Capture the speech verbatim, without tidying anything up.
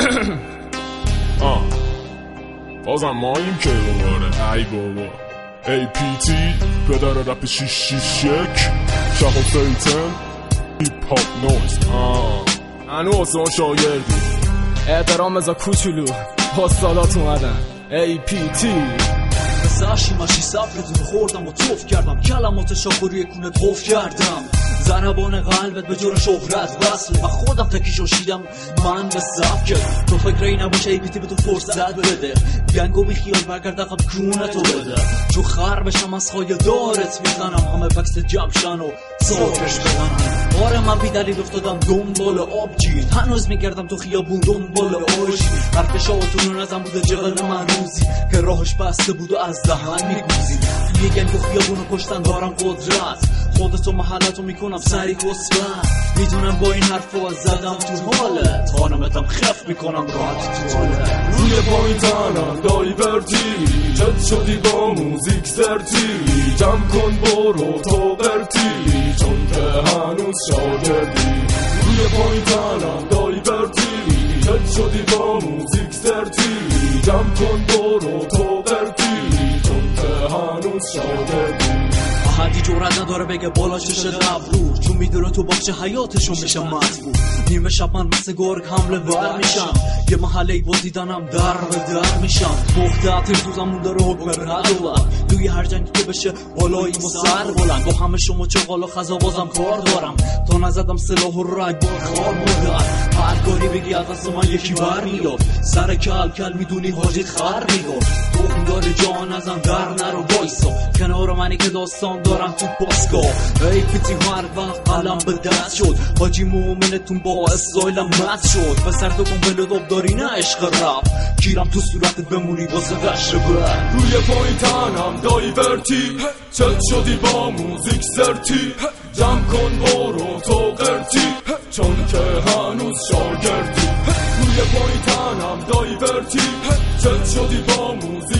آه بازم ما این که دوباره ای بابا ای پی تی پدر رپ شیش شیش یک شهاب فیتن هیپ هاپ نویز. آه هنوز اون شاگردی احترام بزا کوچولو استادات اومدن ای پی تی زشی مشی صفرتون خوردم و توف کردم کلمات شاخوری کونه توف کردم ضربان قلبت به جور شهرت وصله و خودم تکیشو شیدم من به صف کرد تو فکر ای نباشه ای پی تی به تو فرصت بده گنگو بی خیال برگرد عقب کونه تو بده جو خر بشم از خواهی دارت میزنم همه بکس جمشن و ساکش بزنم. آره من بی دلیل افتادم دنبال آبجین هنوز میگردم تو خیابون دنبال آشی حرف شاوتون رو نزم بوده جغل من روزی که راهش بسته بود و از دهن میگوزی یه گنگ و خیابون رو کشتن دارم قدرت خودتو محلتو میکنم سری کسبت میدونم با این حرفا زدم تو حالت خانمتم خف میکنم راحت تو حالت روی پایین تنم دایورتی چت شدی با موزیک سرتی جمع کن برو تو قرتی چون که هنوز شاگردی روی پایین تنم دایورتی چت شدی با موزیک سرتی جمع کن برو تو قرتی چون که هنوز شاگردی احدی جورت نداره بگه بالا چشه قبرور چون میدونه تو باغچه حیاتشون میشم مطبوع نیمه شب من مثل گرگ حمله ور میشم یه محله ای با دیدنم در به در میشم مختعت روزمون داره حکم ردولت توی هر جنگی که بشه بالایی و سر بلند با همه شما چغال و خزا بازم کار دارم تا نزدم سلاح و رگ بار خوار مردن هر کاری بگی از دست من یکی بر میاد سر کل کل میدونی حاجیت خر میگو تو داری جان ازم در نرو بایسا کنار منی که داستان دارم تو باسگاه ای پیتی هر وقت قلم به دست شد حاجی مومنتون با اسرائیلم مد شد به سر تو قنبله دوب داری نه عشق رب گیرم تو صورتت بمونی واسه دشت بر روی پایین تنم دایورتی چت شدی با موزیک سرتی جمع کن برو تو قرتی چون که هنوز شاگردی روی پایین تنم دایورتی چت شدی با موزیک